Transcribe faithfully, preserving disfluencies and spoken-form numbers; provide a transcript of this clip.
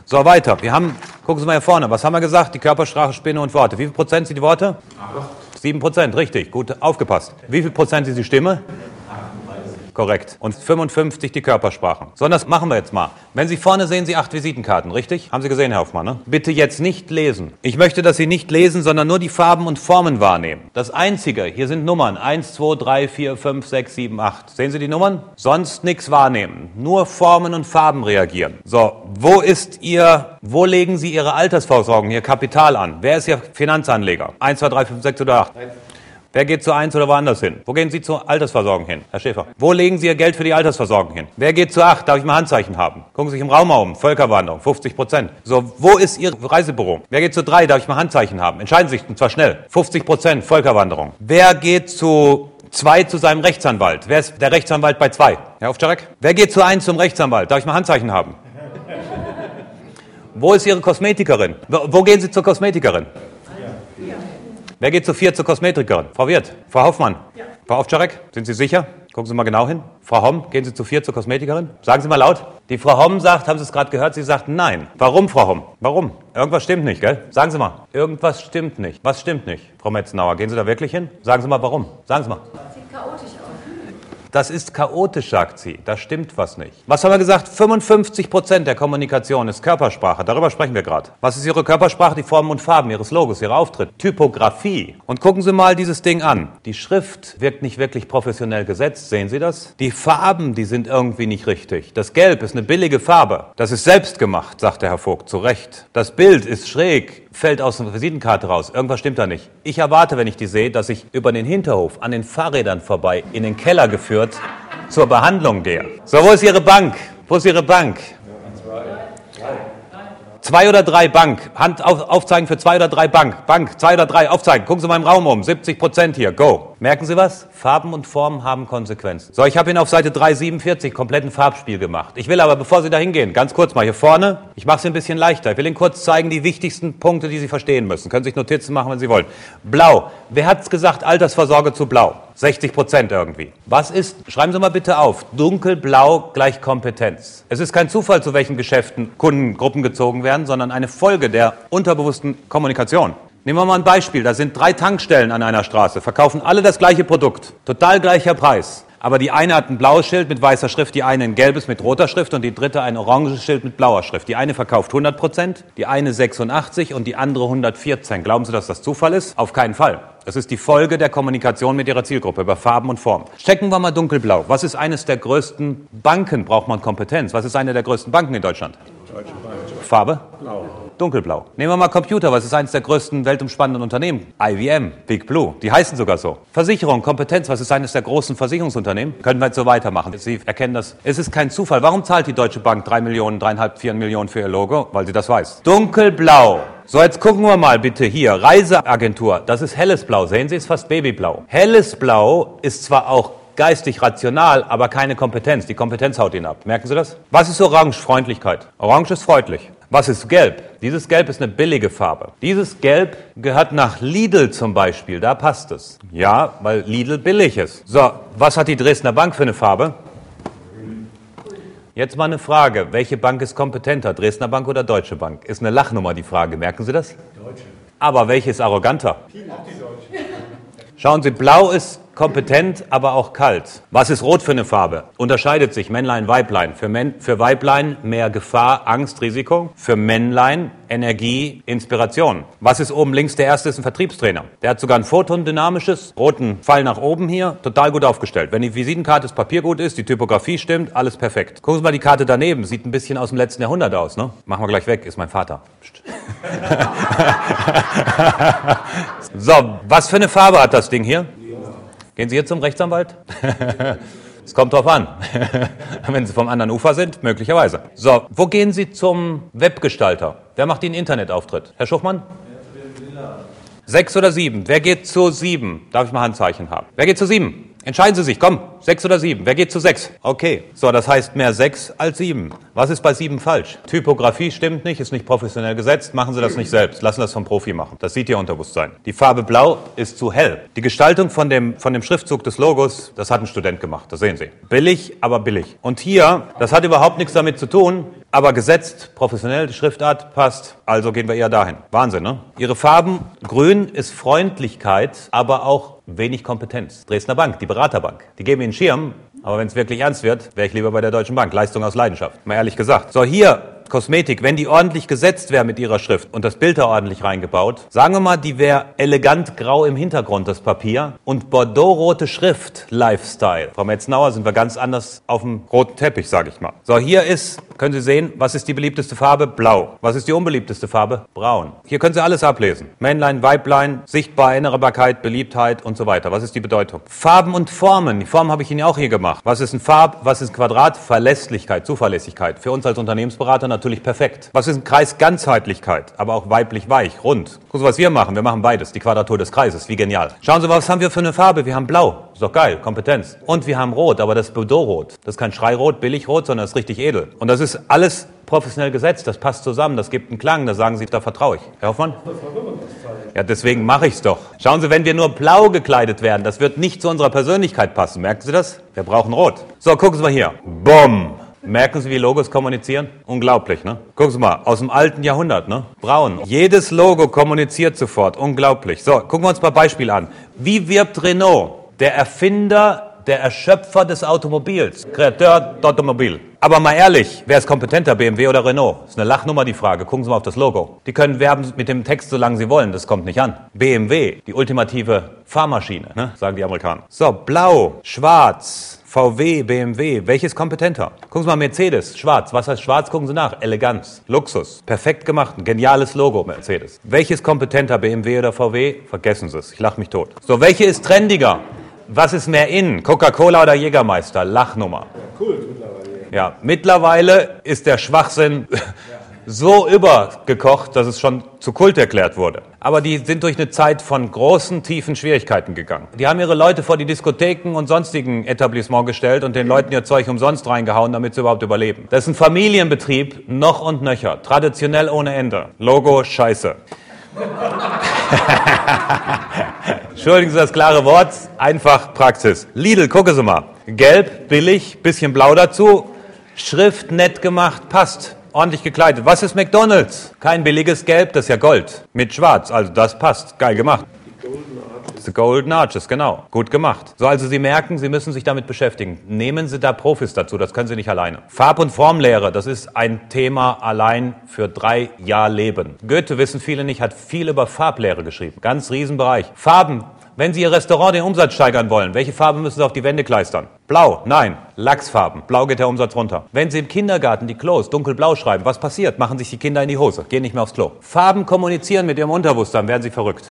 So, weiter. Wir haben, gucken Sie mal hier vorne, was haben wir gesagt? Die Körpersprache, Spinne und Worte. Wie viel Prozent sind die Worte? Sieben Prozent, richtig. Gut aufgepasst. Wie viel Prozent ist die Stimme? Korrekt. Und fünfundfünfzig die Körpersprache. So, und das machen wir jetzt mal. Wenn Sie vorne sehen Sie acht Visitenkarten, richtig? Haben Sie gesehen, Herr Hoffmann, ne? Bitte jetzt nicht lesen. Ich möchte, dass Sie nicht lesen, sondern nur die Farben und Formen wahrnehmen. Das Einzige, hier sind Nummern. eins, zwei, drei, vier, fünf, sechs, sieben, acht. Sehen Sie die Nummern? Sonst nichts wahrnehmen. Nur Formen und Farben reagieren. So, wo ist Ihr, wo legen Sie Ihre Altersvorsorgen, Ihr Kapital an? Wer ist Ihr Finanzanleger? eins, zwei, drei, fünf, sechs oder acht? Wer geht zu eins oder woanders hin? Wo gehen Sie zur Altersversorgung hin, Herr Schäfer? Wo legen Sie Ihr Geld für die Altersversorgung hin? Wer geht zu acht? Darf ich mal Handzeichen haben? Gucken Sie sich im Raum mal um. Völkerwanderung, fünfzig Prozent. So, wo ist Ihr Reisebüro? Wer geht zu drei? Darf ich mal Handzeichen haben? Entscheiden Sie sich, und zwar schnell. fünfzig Prozent, Völkerwanderung. Wer geht zu zwei zu seinem Rechtsanwalt? Wer ist der Rechtsanwalt bei zwei? Herr Ovtcharek? Wer geht zu eins zum Rechtsanwalt? Darf ich mal Handzeichen haben? Wo ist Ihre Kosmetikerin? Wo, wo gehen Sie zur Kosmetikerin? Wer geht zu vier zur Kosmetikerin? Frau Wirth, Frau Hoffmann, ja. Frau Ovtcharek, sind Sie sicher? Gucken Sie mal genau hin. Frau Homm, gehen Sie zu vier zur Kosmetikerin? Sagen Sie mal laut. Die Frau Homm sagt, haben Sie es gerade gehört, sie sagt nein. Warum, Frau Homm? Warum? Irgendwas stimmt nicht, gell? Sagen Sie mal. Irgendwas stimmt nicht. Was stimmt nicht? Frau Metzenauer, gehen Sie da wirklich hin? Sagen Sie mal, warum? Sagen Sie mal. Sieht chaotisch aus. Das ist chaotisch, sagt sie. Da stimmt was nicht. Was haben wir gesagt? fünfundfünfzig Prozent der Kommunikation ist Körpersprache. Darüber sprechen wir gerade. Was ist Ihre Körpersprache? Die Formen und Farben Ihres Logos, Ihr Auftritt. Typografie. Und gucken Sie mal dieses Ding an. Die Schrift wirkt nicht wirklich professionell gesetzt. Sehen Sie das? Die Farben, die sind irgendwie nicht richtig. Das Gelb ist eine billige Farbe. Das ist selbst gemacht, sagt der Herr Vogt. Zu Recht. Das Bild ist schräg. Fällt aus einer Visitenkarte raus. Irgendwas stimmt da nicht. Ich erwarte, wenn ich die sehe, dass ich über den Hinterhof an den Fahrrädern vorbei in den Keller geführt zur Behandlung gehe. So, wo ist Ihre Bank? Wo ist Ihre Bank? Zwei oder drei Bank. Hand auf, aufzeigen für zwei oder drei Bank. Bank, zwei oder drei, aufzeigen. Gucken Sie mal im Raum um. siebzig Prozent hier. Go. Merken Sie was? Farben und Formen haben Konsequenzen. So, ich habe Ihnen auf Seite dreihundertsiebenundvierzig kompletten Farbspiel gemacht. Ich will aber, bevor Sie da hingehen, ganz kurz mal hier vorne, ich mache es ein bisschen leichter. Ich will Ihnen kurz zeigen, die wichtigsten Punkte, die Sie verstehen müssen. Können sich Notizen machen, wenn Sie wollen. Blau. Wer hat's gesagt, Altersvorsorge zu blau? sechzig Prozent irgendwie. Was ist, schreiben Sie mal bitte auf, dunkelblau gleich Kompetenz. Es ist kein Zufall, zu welchen Geschäften Kundengruppen gezogen werden, sondern eine Folge der unterbewussten Kommunikation. Nehmen wir mal ein Beispiel. Da sind drei Tankstellen an einer Straße, verkaufen alle das gleiche Produkt, total gleicher Preis. Aber die eine hat ein blaues Schild mit weißer Schrift, die eine ein gelbes mit roter Schrift und die dritte ein oranges Schild mit blauer Schrift. Die eine verkauft hundert Prozent, die eine sechsundachtzig und die andere hundertvierzehn. Glauben Sie, dass das Zufall ist? Auf keinen Fall. Das ist die Folge der Kommunikation mit Ihrer Zielgruppe über Farben und Formen. Checken wir mal dunkelblau. Was ist eines der größten Banken? Braucht man Kompetenz? Was ist eine der größten Banken in Deutschland? Deutsche Bank. Farbe? Blau. Dunkelblau. Nehmen wir mal Computer. Was ist eines der größten weltumspannenden Unternehmen? I B M, Big Blue. Die heißen sogar so. Versicherung, Kompetenz. Was ist eines der großen Versicherungsunternehmen? Können wir jetzt so weitermachen. Sie erkennen das. Es ist kein Zufall. Warum zahlt die Deutsche Bank drei Millionen, dreieinhalb, vier Millionen für ihr Logo? Weil sie das weiß. Dunkelblau. So, jetzt gucken wir mal bitte hier. Reiseagentur. Das ist helles Blau. Sehen Sie, ist fast Babyblau. Helles Blau ist zwar auch geistig rational, aber keine Kompetenz. Die Kompetenz haut ihn ab. Merken Sie das? Was ist Orange? Freundlichkeit. Orange ist freundlich. Was ist Gelb? Dieses Gelb ist eine billige Farbe. Dieses Gelb gehört nach Lidl zum Beispiel. Da passt es. Ja, weil Lidl billig ist. So, was hat die Dresdner Bank für eine Farbe? Jetzt mal eine Frage. Welche Bank ist kompetenter? Dresdner Bank oder Deutsche Bank? Ist eine Lachnummer die Frage. Merken Sie das? Deutsche. Aber welche ist arroganter? Die Deutsche. Schauen Sie, blau ist kompetent, aber auch kalt. Was ist rot für eine Farbe? Unterscheidet sich Männlein, Weiblein. Für, Men- für Weiblein mehr Gefahr, Angst, Risiko. Für Männlein Energie, Inspiration. Was ist oben links? Der erste ist ein Vertriebstrainer. Der hat sogar ein Photon dynamisches, roten Pfeil nach oben hier, total gut aufgestellt. Wenn die Visitenkarte, das Papier gut ist, die Typografie stimmt, alles perfekt. Gucken Sie mal die Karte daneben, sieht ein bisschen aus dem letzten Jahrhundert aus, ne? Machen wir gleich weg, ist mein Vater. So, was für eine Farbe hat das Ding hier? Gehen Sie hier zum Rechtsanwalt? Es kommt drauf an. Wenn Sie vom anderen Ufer sind, möglicherweise. So, wo gehen Sie zum Webgestalter? Wer macht Ihnen Internetauftritt? Herr Schuchmann? Sechs oder sieben? Wer geht zu sieben? Darf ich mal Handzeichen haben? Wer geht zu sieben? Entscheiden Sie sich, komm. sechs oder sieben? Wer geht zu sechs? Okay. So, das heißt mehr sechs als sieben. Was ist bei sieben falsch? Typografie stimmt nicht, ist nicht professionell gesetzt. Machen Sie das nicht selbst. Lassen das vom Profi machen. Das sieht Ihr Unterbewusstsein. Die Farbe Blau ist zu hell. Die Gestaltung von dem, von dem Schriftzug des Logos, das hat ein Student gemacht. Das sehen Sie. Billig, aber billig. Und hier, das hat überhaupt nichts damit zu tun, aber gesetzt, professionell, die Schriftart passt, also gehen wir eher dahin. Wahnsinn, ne? Ihre Farben, grün ist Freundlichkeit, aber auch wenig Kompetenz. Dresdner Bank, die Beraterbank, die geben Ihnen Schirm, aber wenn es wirklich ernst wird, wäre ich lieber bei der Deutschen Bank. Leistung aus Leidenschaft, mal ehrlich gesagt. So, hier Kosmetik, wenn die ordentlich gesetzt wäre mit ihrer Schrift und das Bild da ordentlich reingebaut, sagen wir mal, die wäre elegant grau im Hintergrund, das Papier, und bordeauxrote Schrift, Lifestyle. Frau Metznauer, sind wir ganz anders auf dem roten Teppich, sage ich mal. So, hier ist, können Sie sehen, was ist die beliebteste Farbe? Blau. Was ist die unbeliebteste Farbe? Braun. Hier können Sie alles ablesen. Männlein, Weiblein, sichtbar, Erinnerbarkeit, Beliebtheit und so weiter. Was ist die Bedeutung? Farben und Formen. Die Formen habe ich Ihnen auch hier gemacht. Was ist ein Farb? Was ist ein Quadrat? Verlässlichkeit, Zuverlässigkeit. Für uns als Unternehmensberater natürlich perfekt. Was ist ein Kreis? Ganzheitlichkeit, aber auch weiblich weich, rund. Gucken Sie, was wir machen. Wir machen beides. Die Quadratur des Kreises. Wie genial. Schauen Sie, was haben wir für eine Farbe? Wir haben Blau. Ist doch geil. Kompetenz. Und wir haben Rot, aber das ist Bordeaux-Rot. Das ist kein Schreirot, Billigrot, sondern das ist richtig edel. Und das ist alles professionell gesetzt. Das passt zusammen. Das gibt einen Klang. Da sagen Sie, da vertraue ich. Herr Hoffmann? Ja, deswegen mache ich es doch. Schauen Sie, wenn wir nur blau gekleidet werden, das wird nicht zu unserer Persönlichkeit passen. Merken Sie das? Wir brauchen Rot. So, gucken Sie mal hier. Bumm. Merken Sie, wie Logos kommunizieren? Unglaublich, ne? Gucken Sie mal, aus dem alten Jahrhundert, ne? Braun. Jedes Logo kommuniziert sofort. Unglaublich. So, gucken wir uns mal ein Beispiel an. Wie wirbt Renault? Der Erfinder, der Erschöpfer des Automobils. Kreateur d'Automobil. Aber mal ehrlich, wer ist kompetenter, B M W oder Renault? Das ist eine Lachnummer, die Frage. Gucken Sie mal auf das Logo. Die können werben mit dem Text, solange sie wollen. Das kommt nicht an. B M W, die ultimative Fahrmaschine, ne? Sagen die Amerikaner. So, blau, schwarz. V W, B M W, welches kompetenter? Gucken Sie mal, Mercedes, schwarz. Was heißt schwarz? Gucken Sie nach. Eleganz, Luxus, perfekt gemacht, ein geniales Logo, Mercedes. Welches kompetenter, B M W oder V W? Vergessen Sie es, ich lache mich tot. So, welche ist trendiger? Was ist mehr in? Coca-Cola oder Jägermeister? Lachnummer. Ja, cool, mittlerweile. Ja, mittlerweile ist der Schwachsinn so übergekocht, dass es schon zu Kult erklärt wurde. Aber die sind durch eine Zeit von großen, tiefen Schwierigkeiten gegangen. Die haben ihre Leute vor die Diskotheken und sonstigen Etablissements gestellt und den Leuten ihr Zeug umsonst reingehauen, damit sie überhaupt überleben. Das ist ein Familienbetrieb, noch und nöcher. Traditionell ohne Ende. Logo, scheiße. Entschuldigen Sie das klare Wort, einfach Praxis. Lidl, gucken Sie mal. Gelb, billig, bisschen blau dazu. Schrift nett gemacht, passt. Ordentlich gekleidet. Was ist McDonald's? Kein billiges Gelb, das ist ja Gold. Mit Schwarz, also das passt. Geil gemacht. Die Golden Arches. The Golden Arches, genau. Gut gemacht. So, also Sie merken, Sie müssen sich damit beschäftigen. Nehmen Sie da Profis dazu, das können Sie nicht alleine. Farb- und Formlehre, das ist ein Thema allein für drei Jahre Leben. Goethe, wissen viele nicht, hat viel über Farblehre geschrieben. Ganz Riesenbereich. Farben. Wenn Sie Ihr Restaurant den Umsatz steigern wollen, welche Farbe müssen Sie auf die Wände kleistern? Blau? Nein. Lachsfarben. Blau geht der Umsatz runter. Wenn Sie im Kindergarten die Klos dunkelblau schreiben, was passiert? Machen sich die Kinder in die Hose. Gehen nicht mehr aufs Klo. Farben kommunizieren mit Ihrem Unterbewusstsein, werden Sie verrückt.